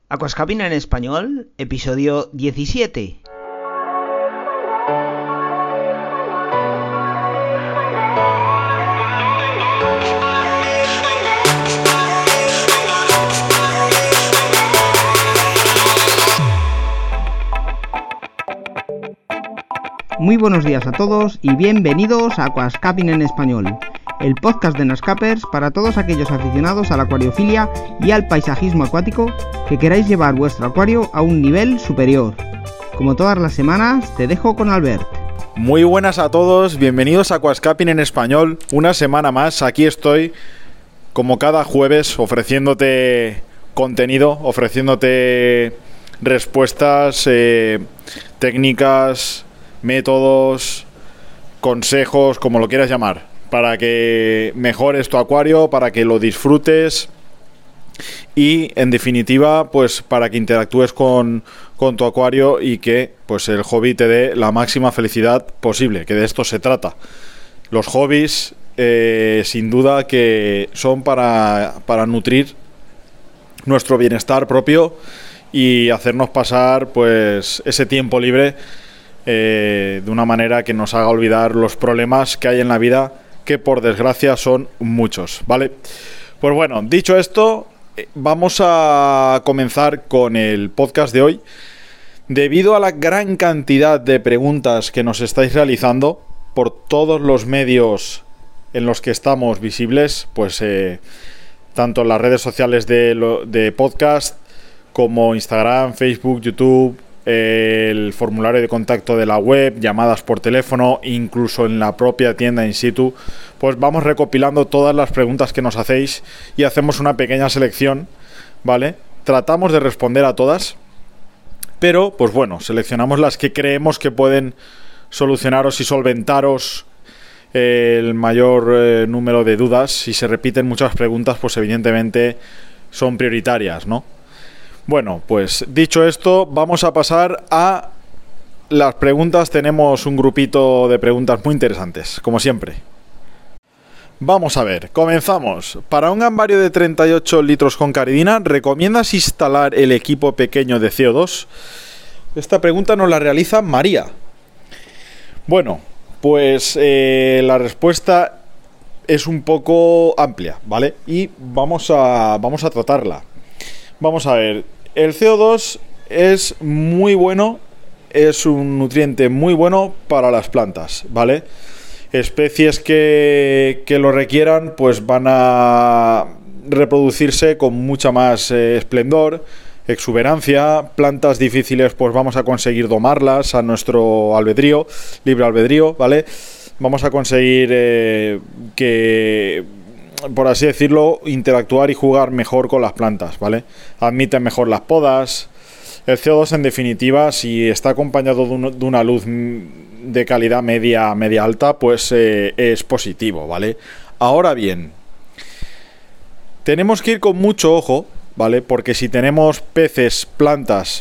Aquascaping en español, episodio 17. Muy buenos días a todos y bienvenidos a Aquascaping en español, el podcast de Nascapers para todos aquellos aficionados a la acuariofilia y al paisajismo acuático que queráis llevar vuestro acuario a un nivel superior. Como todas las semanas, te dejo con Albert. Muy buenas a todos, bienvenidos a Aquascaping en español. Una semana más, aquí estoy, como cada jueves, ofreciéndote contenido, ofreciéndote respuestas, técnicas, métodos, consejos, como lo quieras llamar, para que mejores tu acuario, para que lo disfrutes y, en definitiva, pues para que interactúes con tu acuario y que pues el hobby te dé la máxima felicidad posible, que de esto se trata. Los hobbies, sin duda, que son para nutrir nuestro bienestar propio y hacernos pasar pues ese tiempo libre de una manera que nos haga olvidar los problemas que hay en la vida, que por desgracia son muchos, ¿vale? Pues bueno, dicho esto, vamos a comenzar con el podcast de hoy. Debido a la gran cantidad de preguntas que nos estáis realizando por todos los medios en los que estamos visibles, pues tanto en las redes sociales de podcast como Instagram, Facebook, YouTube, el formulario de contacto de la web, llamadas por teléfono, incluso en la propia tienda in situ, pues vamos recopilando todas las preguntas que nos hacéis y hacemos una pequeña selección, ¿vale? Tratamos de responder a todas, pero pues bueno, seleccionamos las que creemos que pueden solucionaros y solventaros el mayor número de dudas. Si se repiten muchas preguntas, pues evidentemente son prioritarias, ¿no? Bueno, pues dicho esto, vamos a pasar a las preguntas. Tenemos un grupito de preguntas muy interesantes, como siempre. Vamos a ver, comenzamos. Para un gambario de 38 litros con caridina, ¿recomiendas instalar el equipo pequeño de CO2? Esta pregunta nos la realiza María. Bueno, pues la respuesta es un poco amplia, ¿vale? Y vamos a tratarla. Vamos a ver, el CO2 es muy bueno, es un nutriente muy bueno para las plantas, ¿vale? Especies que lo requieran pues van a reproducirse con mucha más esplendor, exuberancia. Plantas difíciles pues vamos a conseguir domarlas a nuestro albedrío, libre albedrío, ¿vale? Vamos a conseguir que, por así decirlo, interactuar y jugar mejor con las plantas, ¿vale? Admiten mejor las podas. El CO2, en definitiva, si está acompañado de una luz de calidad media alta, pues es positivo, ¿vale? Ahora bien, tenemos que ir con mucho ojo, ¿vale? Porque si tenemos peces, plantas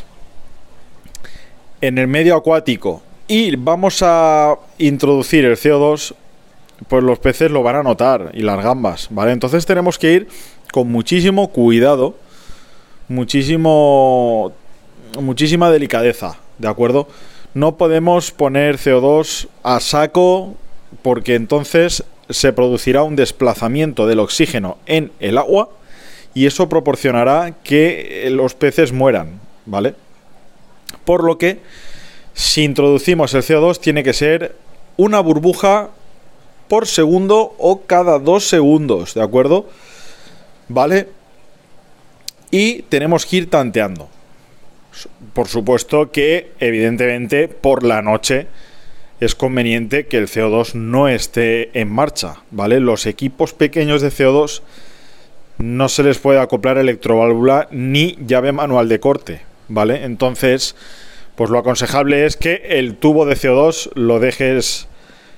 en el medio acuático y vamos a introducir el CO2, pues los peces lo van a notar y las gambas, ¿vale? Entonces tenemos que ir con muchísimo cuidado, muchísima delicadeza, ¿de acuerdo? No podemos poner CO2 a saco, porque entonces se producirá un desplazamiento del oxígeno en el agua y eso proporcionará que los peces mueran, ¿vale? Por lo que, si introducimos el CO2, tiene que ser una burbuja por segundo o cada 2 segundos, ¿de acuerdo? ¿Vale? Y tenemos que ir tanteando. Por supuesto que, evidentemente, por la noche es conveniente que el CO2 no esté en marcha, ¿vale? Los equipos pequeños de CO2 no se les puede acoplar electroválvula ni llave manual de corte, ¿vale? Entonces, pues lo aconsejable es que el tubo de CO2 lo dejes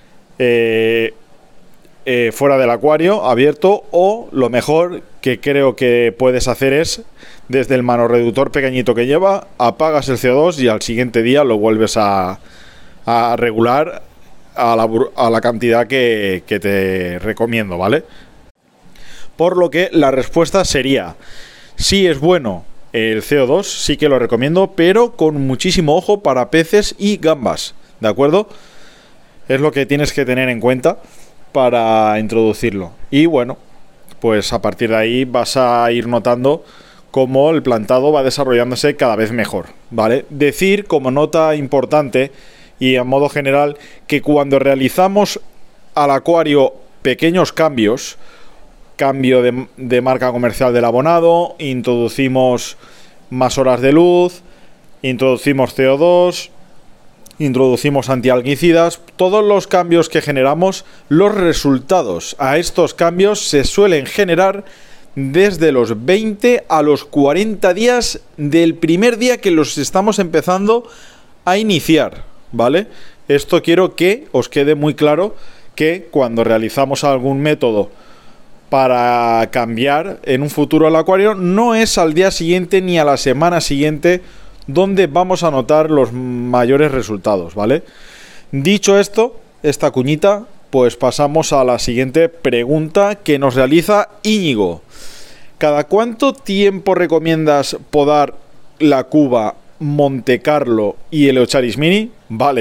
fuera del acuario, abierto, o lo mejor que creo que puedes hacer es, desde el manorreductor pequeñito que lleva, apagas el CO2 y al siguiente día lo vuelves a regular a la cantidad que te recomiendo, ¿vale? Por lo que la respuesta sería: sí es bueno el CO2 sí que lo recomiendo, pero con muchísimo ojo para peces y gambas, ¿de acuerdo? Es lo que tienes que tener en cuenta para introducirlo. Y bueno, pues a partir de ahí vas a ir notando cómo el plantado va desarrollándose cada vez mejor, ¿vale? Decir como nota importante y a modo general que cuando realizamos al acuario pequeños cambios, cambio de marca comercial del abonado, introducimos más horas de luz, introducimos CO2, introducimos antialgicidas, todos los cambios que generamos, los resultados a estos cambios se suelen generar desde los 20 a los 40 días del primer día que los estamos empezando a iniciar, ¿vale? Esto quiero que os quede muy claro, que cuando realizamos algún método para cambiar en un futuro el acuario, no es al día siguiente ni a la semana siguiente donde vamos a notar los mayores resultados, ¿vale? Dicho esto, esta cuñita, pues pasamos a la siguiente pregunta que nos realiza Íñigo. ¿Cada cuánto tiempo recomiendas podar la cuba, Monte Carlo y el Eocharis Mini? Vale.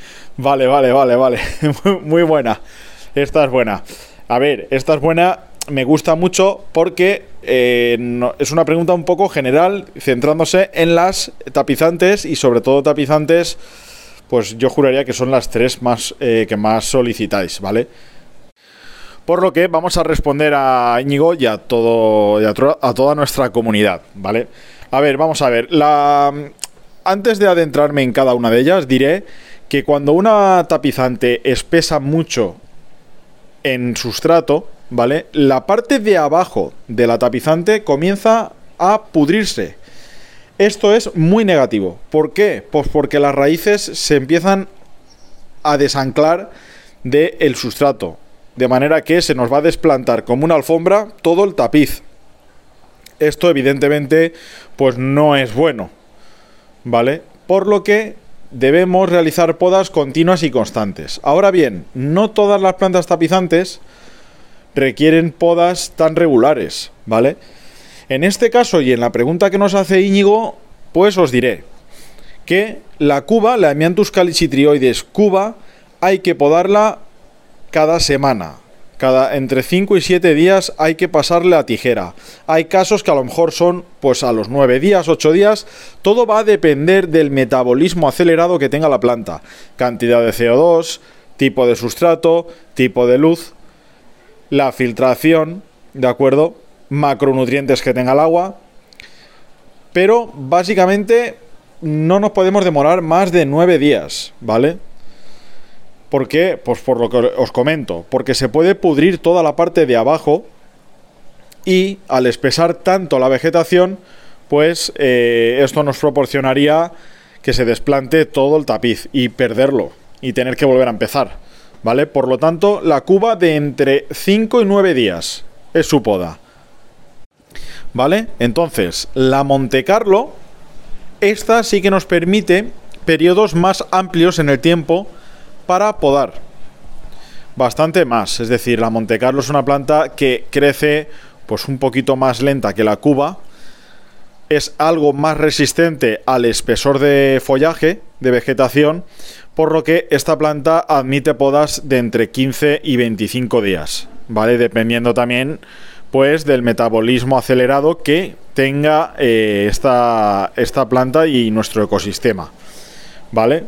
Muy buena. Esta es buena. A ver, esta es buena, me gusta mucho porque es una pregunta un poco general, centrándose en las tapizantes y sobre todo tapizantes, pues yo juraría que son las tres más que más solicitáis, ¿vale? Por lo que vamos a responder a Íñigo y a toda nuestra comunidad, ¿vale? A ver, vamos a ver. Antes de adentrarme en cada una de ellas, diré que cuando una tapizante espesa mucho en sustrato, ¿vale? La parte de abajo de la tapizante comienza a pudrirse. Esto es muy negativo. ¿Por qué? Pues porque las raíces se empiezan a desanclar del sustrato. De manera que se nos va a desplantar como una alfombra todo el tapiz. Esto evidentemente pues no es bueno, ¿vale? Por lo que debemos realizar podas continuas y constantes. Ahora bien, no todas las plantas tapizantes requieren podas tan regulares, ¿vale? En este caso y en la pregunta que nos hace Íñigo, pues os diré que la cuba, la Hemianthus calicitrioides cuba, hay que podarla cada semana. Entre 5 y 7 días hay que pasarle la tijera. Hay casos que a lo mejor son pues a los 9 días, 8 días. Todo va a depender del metabolismo acelerado que tenga la planta. Cantidad de CO2, tipo de sustrato, tipo de luz, la filtración, ¿de acuerdo? Macronutrientes que tenga el agua. Pero básicamente no nos podemos demorar más de 9 días, ¿vale? ¿Por qué? Pues por lo que os comento, porque se puede pudrir toda la parte de abajo y al espesar tanto la vegetación, pues esto nos proporcionaría que se desplante todo el tapiz y perderlo y tener que volver a empezar, ¿vale? Por lo tanto, la cuba de entre 5 y 9 días es su poda, ¿vale? Entonces, la Monte Carlo, esta sí que nos permite periodos más amplios en el tiempo para podar, bastante más. Es decir, la Monte Carlo es una planta que crece pues un poquito más lenta que la cuba, es algo más resistente al espesor de follaje, de vegetación, por lo que esta planta admite podas de entre 15 y 25 días, ¿vale? Dependiendo también pues del metabolismo acelerado que tenga esta planta y nuestro ecosistema, ¿vale?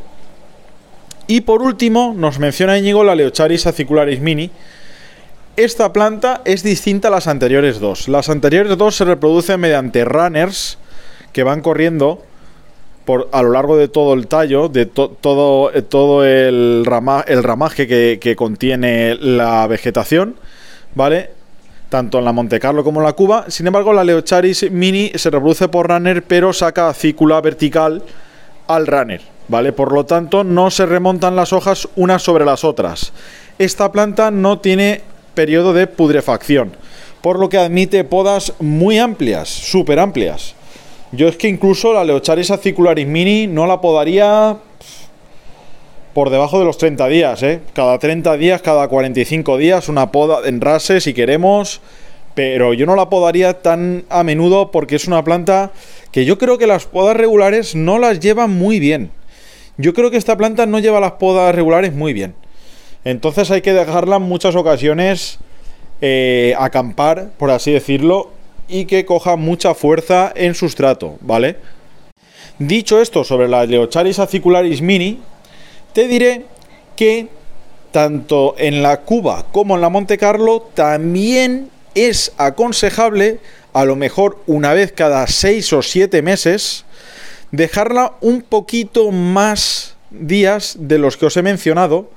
Y por último, nos menciona Íñigo la Leocharis acicularis mini. Esta planta es distinta a las anteriores dos. Las anteriores dos se reproducen mediante runners que van corriendo a lo largo de todo el tallo, de todo el ramaje que contiene la vegetación, ¿vale? Tanto en la Monte Carlo como en la cuba. Sin embargo, la Leocharis mini se reproduce por runner, pero saca acícula vertical al runner, ¿vale? Por lo tanto, no se remontan las hojas unas sobre las otras. Esta planta no tiene periodo de putrefacción, por lo que admite podas muy amplias, súper amplias. Yo es que incluso la Leocharis acicularis mini no la podaría por debajo de los 30 días, ¿eh? Cada 30 días, cada 45 días, una poda en rase, si queremos, pero yo no la podaría tan a menudo porque es una planta que yo creo que las podas regulares no las llevan muy bien. Yo creo que esta planta no lleva las podas regulares muy bien. Entonces hay que dejarla en muchas ocasiones acampar, por así decirlo, y que coja mucha fuerza en sustrato, ¿vale? Dicho esto sobre la Leocharis acicularis mini, te diré que tanto en la Cuba como en la Monte Carlo también es aconsejable, a lo mejor una vez cada 6 o 7 meses, dejarla un poquito más días de los que os he mencionado,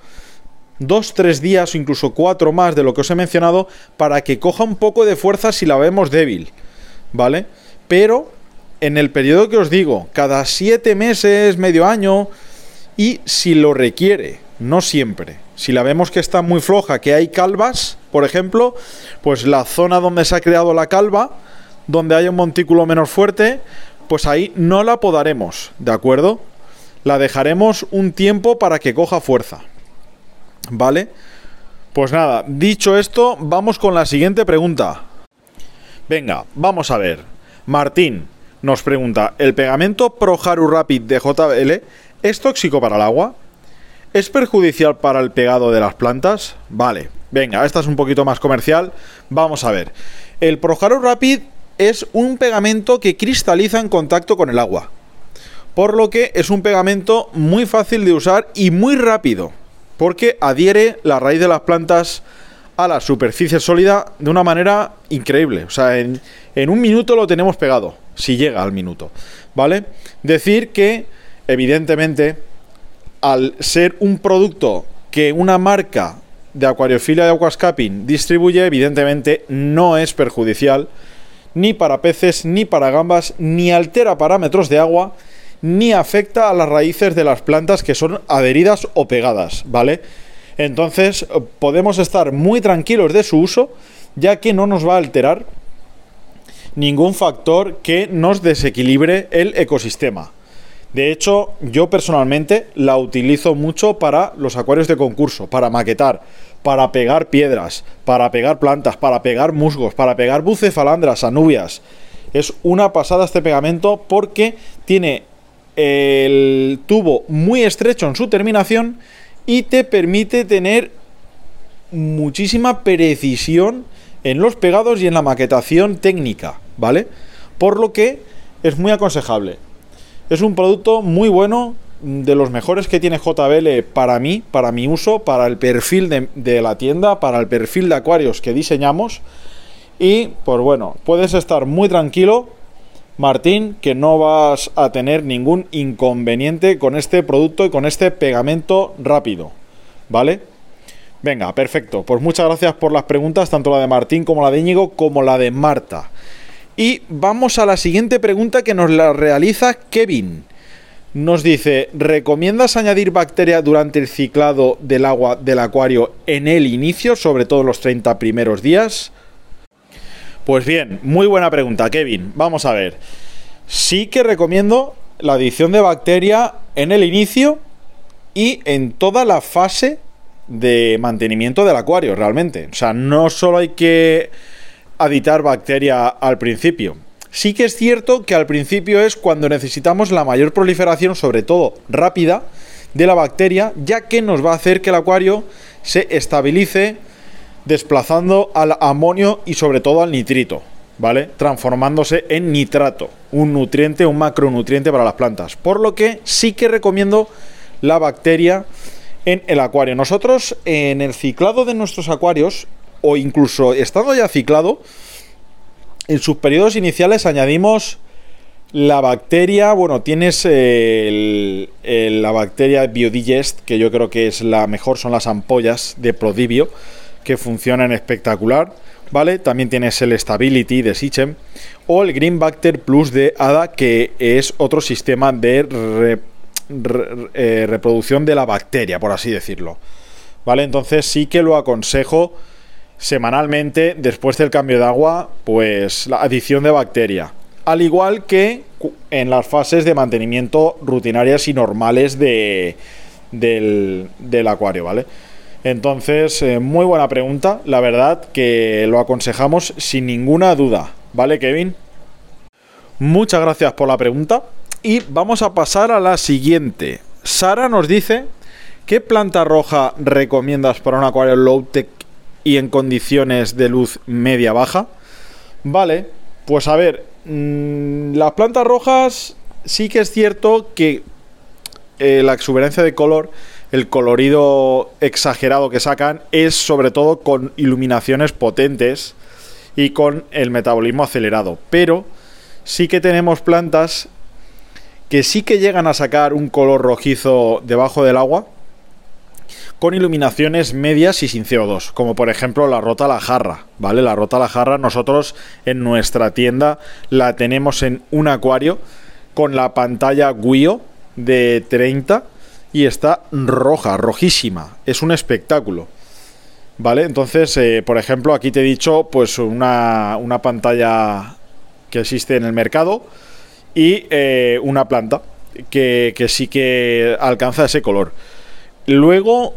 2-3 días o incluso 4 más de lo que os he mencionado, para que coja un poco de fuerza si la vemos débil, ¿vale? Pero en el periodo que os digo, cada 7 meses, medio año, y si lo requiere, no siempre. Si la vemos que está muy floja, que hay calvas, por ejemplo, pues la zona donde se ha creado la calva, donde hay un montículo menos fuerte, pues ahí no la podaremos, ¿de acuerdo? La dejaremos un tiempo para que coja fuerza, ¿vale? Pues nada, dicho esto, vamos con la siguiente pregunta. Venga, vamos a ver. Martín nos pregunta, ¿el pegamento Proharu Rapid de JBL es tóxico para el agua? ¿Es perjudicial para el pegado de las plantas? Vale, venga, esta es un poquito más comercial. Vamos a ver. El Proharu Rapid es un pegamento que cristaliza en contacto con el agua, por lo que es un pegamento muy fácil de usar y muy rápido, porque adhiere la raíz de las plantas a la superficie sólida de una manera increíble. O sea, en un minuto lo tenemos pegado, si llega al minuto, ¿vale? Decir que, evidentemente, al ser un producto que una marca de acuariofilia de aquascaping distribuye, evidentemente no es perjudicial ni para peces, ni para gambas, ni altera parámetros de agua, ni afecta a las raíces de las plantas que son adheridas o pegadas, ¿vale? Entonces podemos estar muy tranquilos de su uso, ya que no nos va a alterar ningún factor que nos desequilibre el ecosistema. De hecho, yo personalmente la utilizo mucho para los acuarios de concurso, para maquetar, para pegar piedras, para pegar plantas, para pegar musgos, para pegar bucefalandras, anubias. Es una pasada este pegamento porque tiene el tubo muy estrecho en su terminación y te permite tener muchísima precisión en los pegados y en la maquetación técnica, ¿vale? Por lo que es muy aconsejable. Es un producto muy bueno, de los mejores que tiene JBL para mí, para mi uso, para el perfil de la tienda, para el perfil de acuarios que diseñamos. Y pues bueno, puedes estar muy tranquilo, Martín, que no vas a tener ningún inconveniente con este producto y con este pegamento rápido, ¿vale? Venga, perfecto. Pues muchas gracias por las preguntas, tanto la de Martín como la de Íñigo, como la de Marta. Y vamos a la siguiente pregunta que nos la realiza Kevin. Nos dice, ¿recomiendas añadir bacteria durante el ciclado del agua del acuario en el inicio, sobre todo los 30 primeros días? Pues bien, muy buena pregunta, Kevin. Vamos a ver. Sí que recomiendo la adición de bacteria en el inicio y en toda la fase de mantenimiento del acuario, realmente. O sea, no solo hay que aditar bacteria al principio. Sí que es cierto que al principio es cuando necesitamos la mayor proliferación, sobre todo rápida, de la bacteria, ya que nos va a hacer que el acuario se estabilice desplazando al amonio y sobre todo al nitrito, ¿vale? Transformándose en nitrato, un nutriente, un macronutriente para las plantas. Por lo que sí que recomiendo la bacteria en el acuario. Nosotros en el ciclado de nuestros acuarios, o incluso estando ya ciclado, en sus periodos iniciales añadimos la bacteria, bueno, tienes la bacteria Biodigest, que yo creo que es la mejor, son las ampollas de Prodibio, que funcionan espectacular, ¿vale? También tienes el Stability de Sichem, o el Green Bacter Plus de ADA, que es otro sistema de reproducción de la bacteria, por así decirlo, ¿vale? Entonces sí que lo aconsejo semanalmente, después del cambio de agua, pues la adición de bacteria, al igual que en las fases de mantenimiento rutinarias y normales del acuario, ¿vale? Entonces, muy buena pregunta, la verdad que lo aconsejamos sin ninguna duda, ¿vale, Kevin? Muchas gracias por la pregunta y vamos a pasar a la siguiente. Sara nos dice: ¿qué planta roja recomiendas para un acuario low-tech y en condiciones de luz media-baja? Vale, pues a ver, las plantas rojas sí que es cierto que la exuberancia de color, el colorido exagerado que sacan, es sobre todo con iluminaciones potentes y con el metabolismo acelerado. Pero sí que tenemos plantas que sí que llegan a sacar un color rojizo debajo del agua con iluminaciones medias y sin CO2, como por ejemplo la Rota la Jarra, ¿vale? La Rota la Jarra nosotros en nuestra tienda la tenemos en un acuario con la pantalla Guio de 30 y está roja, rojísima, es un espectáculo, ¿vale? Entonces, por ejemplo, aquí te he dicho pues una pantalla que existe en el mercado y una planta que sí que alcanza ese color. Luego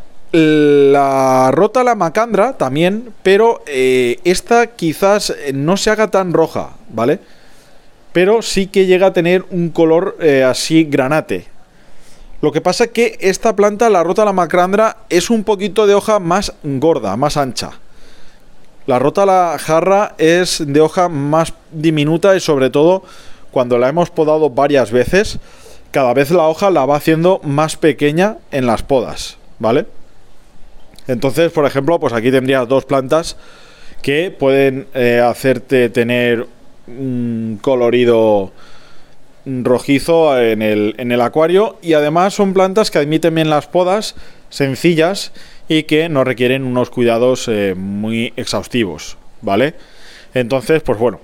la Rota la Macandra también, pero esta quizás no se haga tan roja, ¿vale? Pero sí que llega a tener un color así granate. Lo que pasa es que esta planta, la Rota la Macandra, es un poquito de hoja más gorda, más ancha. La Rota la Jarra es de hoja más diminuta y sobre todo cuando la hemos podado varias veces, cada vez la hoja la va haciendo más pequeña en las podas, ¿vale? Entonces, por ejemplo, pues aquí tendrías dos plantas que pueden hacerte tener un colorido rojizo en el acuario, y además son plantas que admiten bien las podas, sencillas y que no requieren unos cuidados muy exhaustivos, ¿vale? Entonces, pues bueno.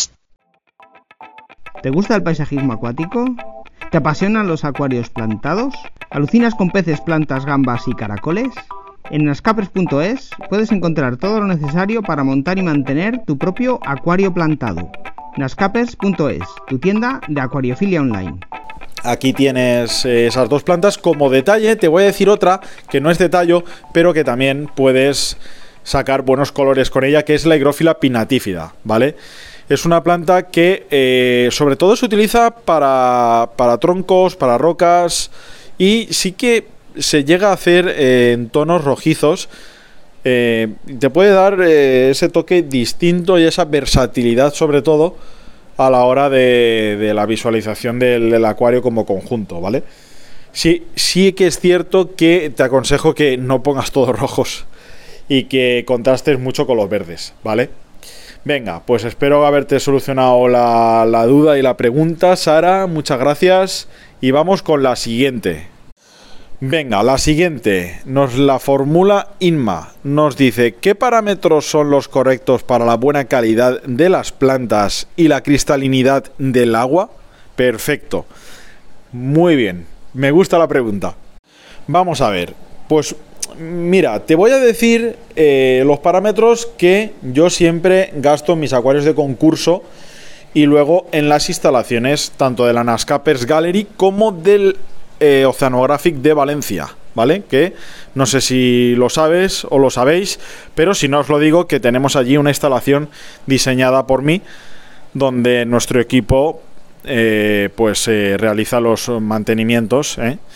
¿Te gusta el paisajismo acuático? ¿Te apasionan los acuarios plantados? ¿Alucinas con peces, plantas, gambas y caracoles? En nascapers.es puedes encontrar todo lo necesario para montar y mantener tu propio acuario plantado. nascapers.es, tu tienda de acuariofilia online. Aquí tienes esas dos plantas. Como detalle te voy a decir otra que no es de tallo, pero que también puedes sacar buenos colores con ella, que es la Higrófila pinnatífida, ¿vale? Es una planta que sobre todo se utiliza para troncos, para rocas, y sí que se llega a hacer en tonos rojizos. Te puede dar ese toque distinto y esa versatilidad, sobre todo a la hora de la visualización del acuario como conjunto, ¿vale? Sí que es cierto que te aconsejo que no pongas todos rojos y que contrastes mucho con los verdes, ¿vale? Venga, pues espero haberte solucionado la duda y la pregunta, Sara, muchas gracias, y vamos con la siguiente. Venga, la siguiente nos la formula Inma. Nos dice: ¿qué parámetros son los correctos para la buena calidad de las plantas y la cristalinidad del agua? Perfecto. Muy bien. Me gusta la pregunta. Vamos a ver. Pues mira, te voy a decir los parámetros que yo siempre gasto en mis acuarios de concurso y luego en las instalaciones tanto de la Nascapers Gallery como del Oceanographic de Valencia, ¿vale? Que no sé si lo sabes o lo sabéis, pero si no os lo digo, que tenemos allí una instalación diseñada por mí, donde nuestro equipo realiza los mantenimientos,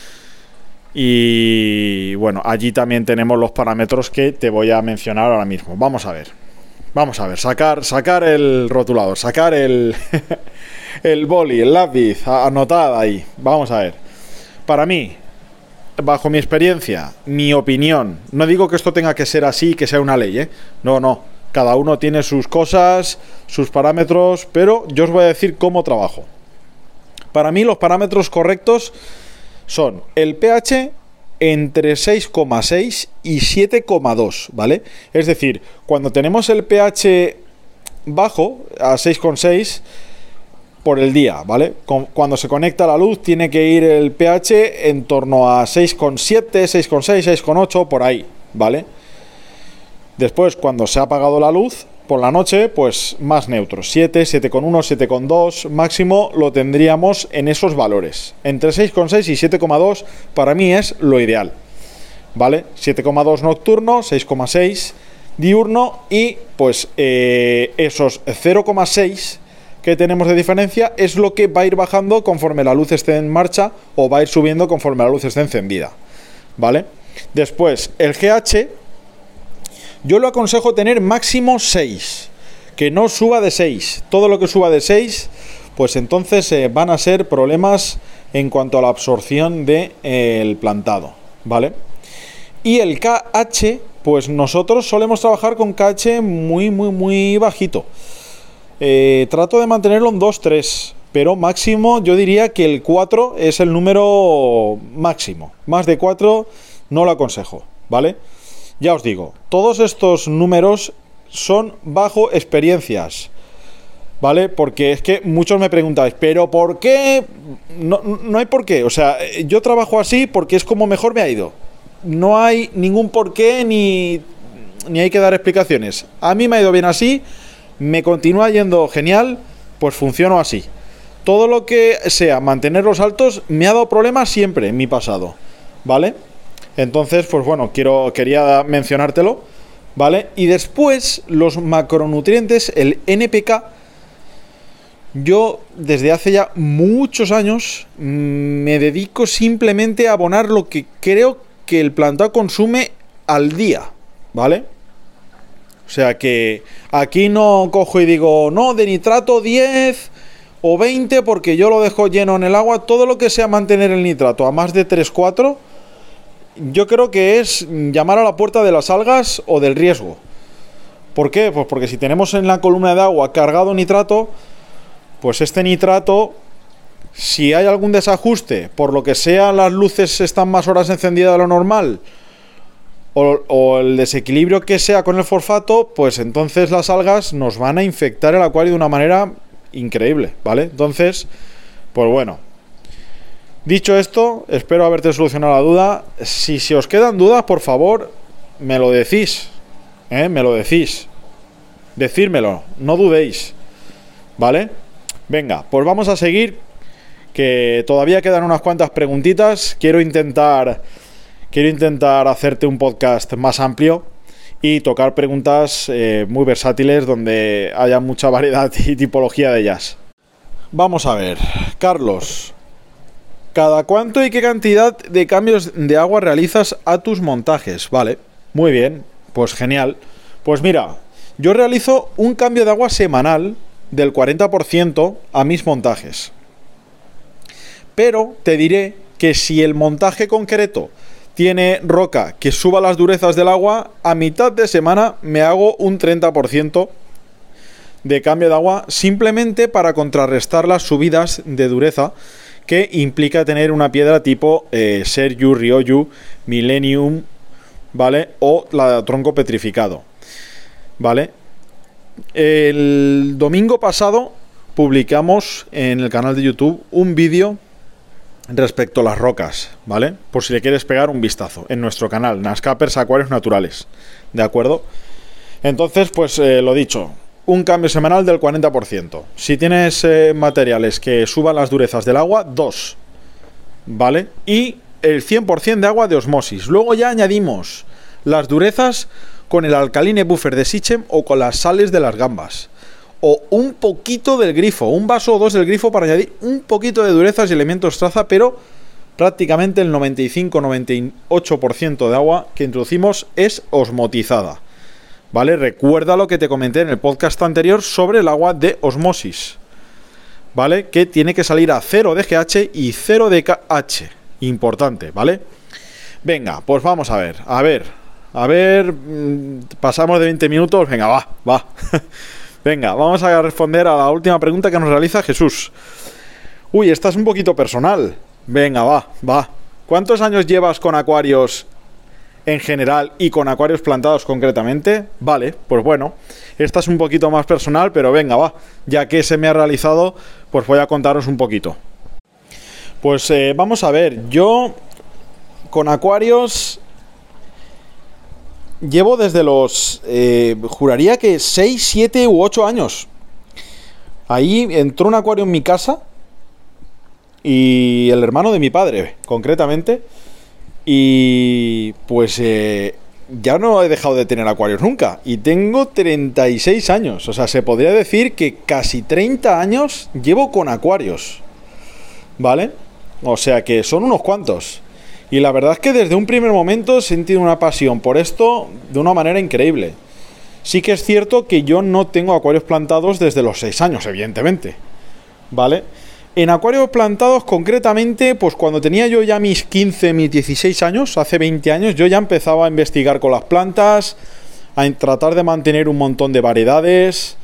y bueno, allí también tenemos los parámetros que te voy a mencionar ahora mismo. Vamos a ver, sacar el rotulador, sacar el boli, el lápiz, anotada ahí. Vamos a ver. Para mí, bajo mi experiencia, mi opinión, no digo que esto tenga que ser así, que sea una ley, No. Cada uno tiene sus cosas, sus parámetros, pero yo os voy a decir cómo trabajo. Para mí los parámetros correctos son el pH entre 6,6 y 7,2, ¿vale? Es decir, cuando tenemos el pH bajo, a 6,6 por el día, ¿vale? Cuando se conecta la luz tiene que ir el pH en torno a 6,7, 6,6, 6,8, por ahí, ¿vale? Después, cuando se ha apagado la luz por la noche, pues más neutros, 7, 7,1, 7,2, máximo lo tendríamos en esos valores. Entre 6,6 y 7,2 para mí es lo ideal. ¿vale? 7,2 nocturno, 6,6 diurno y pues esos 0,6 que tenemos de diferencia es lo que va a ir bajando conforme la luz esté en marcha o va a ir subiendo conforme la luz esté encendida, ¿vale? Después, el GH yo lo aconsejo tener máximo 6, que no suba de 6. Todo lo que suba de 6, pues entonces van a ser problemas en cuanto a la absorción del plantado, ¿vale? Y el KH, pues nosotros solemos trabajar con KH muy bajito. Trato de mantenerlo en 2-3, pero máximo yo diría que el 4 es el número máximo. Más de 4 no lo aconsejo, ¿vale? Ya os digo, todos estos números son bajo experiencias, ¿vale? Porque es que muchos me preguntáis, ¿pero por qué? No hay por qué, o sea, yo trabajo así porque es como mejor me ha ido. No hay ningún por qué ni hay que dar explicaciones. A mí me ha ido bien así, me continúa yendo genial, pues funciono así. Todo lo que sea mantener los altos me ha dado problemas siempre en mi pasado, ¿vale? Entonces, pues bueno, quería mencionártelo, ¿vale? Y después, los macronutrientes, el NPK, yo desde hace ya muchos años me dedico simplemente a abonar lo que creo que el plantado consume al día, ¿vale? O sea que aquí no cojo y digo, no, de nitrato 10 o 20 porque yo lo dejo lleno en el agua. Todo lo que sea mantener el nitrato a más de 3-4, yo creo que es llamar a la puerta de las algas o del riesgo. ¿Por qué? Pues porque si tenemos en la columna de agua cargado nitrato, pues este nitrato, si hay algún desajuste, por lo que sea las luces están más horas encendidas de lo normal, o el desequilibrio que sea con el fosfato, pues entonces las algas nos van a infectar el acuario de una manera increíble, ¿vale? Entonces, pues bueno. Dicho esto, espero haberte solucionado la duda. Si se os quedan dudas, por favor, me lo decís, me lo decís. Decírmelo, no dudéis, ¿vale? Venga, pues vamos a seguir, que todavía quedan unas cuantas preguntitas. Quiero intentar hacerte un podcast más amplio y tocar preguntas muy versátiles donde haya mucha variedad y tipología de ellas. Vamos a ver, Carlos, ¿cada cuánto y qué cantidad de cambios de agua realizas a tus montajes? Vale, muy bien, pues genial. Pues mira, yo realizo un cambio de agua semanal del 40% a mis montajes. Pero te diré que si el montaje concreto tiene roca que suba las durezas del agua, a mitad de semana me hago un 30% de cambio de agua, simplemente para contrarrestar las subidas de dureza que implica tener una piedra tipo Seryu, Ryoyu, Millennium, ¿vale? O la tronco petrificado, ¿vale? El domingo pasado publicamos en el canal de YouTube un vídeo respecto a las rocas, ¿vale? Por si le quieres pegar un vistazo en nuestro canal, Nascapers Acuarios Naturales, ¿de acuerdo? Entonces, pues lo dicho, un cambio semanal del 40%. Si tienes materiales que suban las durezas del agua, 2, ¿vale? Y el 100% de agua de osmosis. Luego ya añadimos las durezas con el alcaline buffer de Sichem o con las sales de las gambas. O un poquito del grifo, un vaso o dos del grifo para añadir un poquito de durezas y elementos traza, pero prácticamente el 95-98% de agua que introducimos es osmotizada, ¿vale? Recuerda lo que te comenté en el podcast anterior sobre el agua de osmosis, ¿vale? Que tiene que salir a 0 de GH y 0 de KH. Importante, ¿vale? Venga, pues vamos a ver, pasamos de 20 minutos, venga, va. Venga, vamos a responder a la última pregunta que nos realiza Jesús. Uy, esta es un poquito personal. Venga, va. ¿Cuántos años llevas con acuarios en general y con acuarios plantados concretamente? Vale, pues bueno, esta es un poquito más personal, pero venga, va. Ya que se me ha realizado, pues voy a contaros un poquito. Pues vamos a ver, yo con acuarios llevo desde los, juraría que 6, 7 u 8 años. Ahí entró un acuario en mi casa y el hermano de mi padre, concretamente, Y pues ya no he dejado de tener acuarios nunca. Y tengo 36 años. O sea, se podría decir que casi 30 años llevo con acuarios. ¿Vale? O sea que son unos cuantos. Y la verdad es que desde un primer momento he sentido una pasión por esto de una manera increíble. Sí que es cierto que yo no tengo acuarios plantados desde los 6 años, evidentemente. ¿Vale? En acuarios plantados, concretamente, pues cuando tenía yo ya mis 15, mis 16 años, hace 20 años, yo ya empezaba a investigar con las plantas, a tratar de mantener un montón de variedades.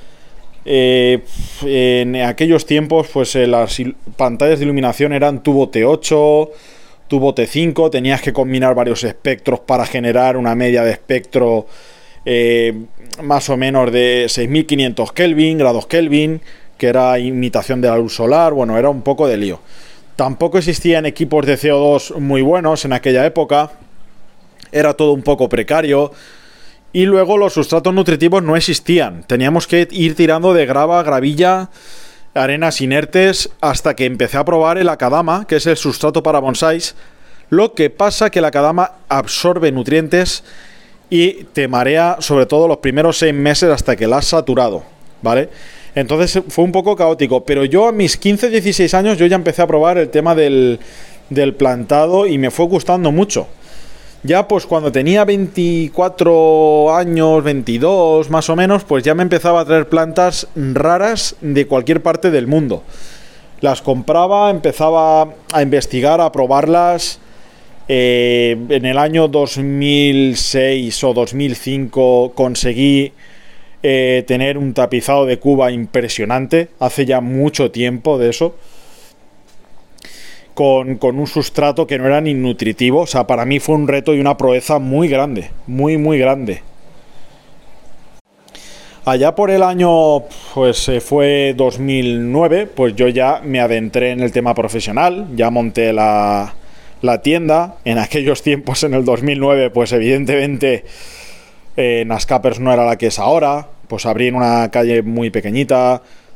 En aquellos tiempos, pues las pantallas de iluminación eran tubo T8, tubo T5, tenías que combinar varios espectros para generar una media de espectro más o menos de 6500 Kelvin, grados Kelvin, que era imitación de la luz solar. Bueno, era un poco de lío. Tampoco existían equipos de CO2 muy buenos en aquella época. Era todo un poco precario. Y luego los sustratos nutritivos no existían. Teníamos que ir tirando de grava, gravilla, arenas inertes, hasta que empecé a probar el Akadama, que es el sustrato para bonsáis. Lo que pasa que el Akadama absorbe nutrientes y te marea, sobre todo los primeros 6 meses hasta que la has saturado, ¿vale? Entonces fue un poco caótico, pero yo a mis 15-16 años yo ya empecé a probar el tema del plantado y me fue gustando mucho. Ya pues cuando tenía 24 años, 22 más o menos, pues ya me empezaba a traer plantas raras de cualquier parte del mundo. Las compraba, empezaba a investigar, a probarlas. En el año 2006 o 2005 conseguí tener un tapizado de Cuba impresionante, hace ya mucho tiempo de eso, con un sustrato que no era ni nutritivo. O sea, para mí fue un reto y una proeza muy grande, muy muy grande. Allá por el año, pues fue 2009, pues yo ya me adentré en el tema profesional, ya monté la tienda. En aquellos tiempos, en el 2009, pues evidentemente Nascapers no era la que es ahora. Pues abrí en una calle muy pequeñita,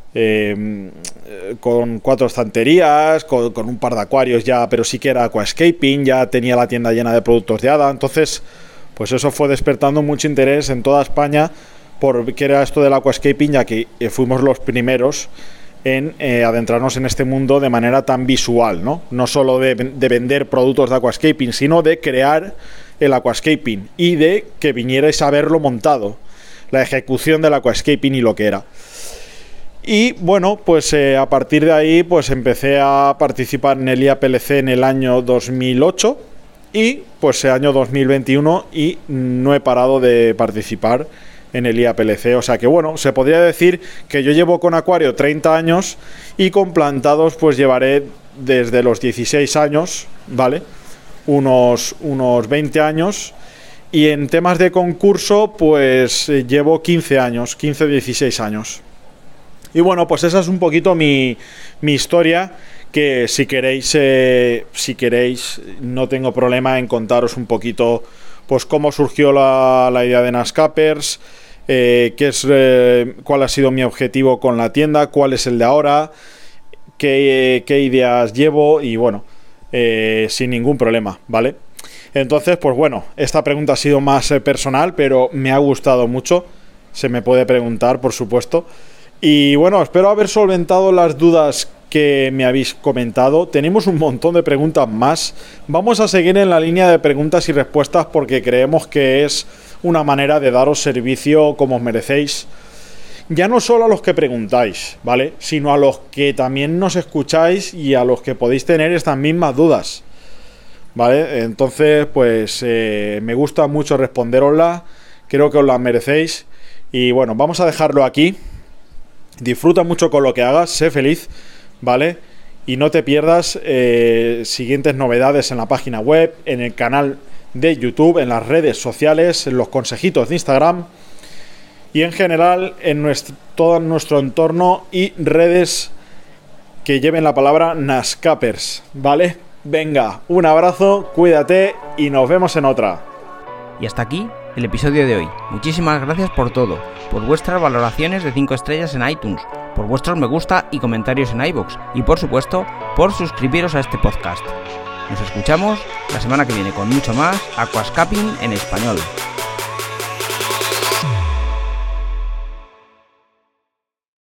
con 4 estanterías, con un par de acuarios ya, pero sí que era aquascaping, ya tenía la tienda llena de productos de hada. Entonces, pues eso fue despertando mucho interés en toda España por qué era esto del aquascaping, ya que fuimos los primeros en adentrarnos en este mundo de manera tan visual, ¿no? No solo de vender productos de aquascaping, sino de crear el aquascaping y de que vinierais a verlo montado, la ejecución del aquascaping y lo que era. Y bueno, pues a partir de ahí pues empecé a participar en el IAPLC en el año 2008 y pues el año 2021 y no he parado de participar en el IAPLC. O sea que bueno, se podría decir que yo llevo con acuario 30 años y con plantados pues llevaré desde los 16 años, ¿vale? Unos 20 años. Y en temas de concurso pues llevo 15-16 años. Y bueno, pues esa es un poquito mi historia, que si queréis no tengo problema en contaros un poquito pues cómo surgió la idea de Nascapers, cuál ha sido mi objetivo con la tienda, cuál es el de ahora, qué ideas llevo y bueno, sin ningún problema, ¿vale? Entonces, pues bueno, esta pregunta ha sido más personal, pero me ha gustado mucho. Se me puede preguntar, por supuesto. Y bueno, espero haber solventado las dudas que me habéis comentado. Tenemos un montón de preguntas más. Vamos a seguir en la línea de preguntas y respuestas porque creemos que es una manera de daros servicio como os merecéis. Ya no solo a los que preguntáis, ¿vale? Sino a los que también nos escucháis y a los que podéis tener estas mismas dudas, ¿vale? Entonces, pues me gusta mucho responderoslas. Creo que os las merecéis. Y bueno, vamos a dejarlo aquí. Disfruta mucho con lo que hagas, sé feliz, ¿vale? Y no te pierdas siguientes novedades en la página web, en el canal de YouTube, en las redes sociales, en los consejitos de Instagram y en general en todo nuestro entorno y redes que lleven la palabra Nascapers, ¿vale? Venga, un abrazo, cuídate y nos vemos en otra. Y hasta aquí el episodio de hoy. Muchísimas gracias por todo, por vuestras valoraciones de 5 estrellas en iTunes, por vuestros me gusta y comentarios en iVoox y por supuesto por suscribiros a este podcast. Nos escuchamos la semana que viene con mucho más Aquascaping en español.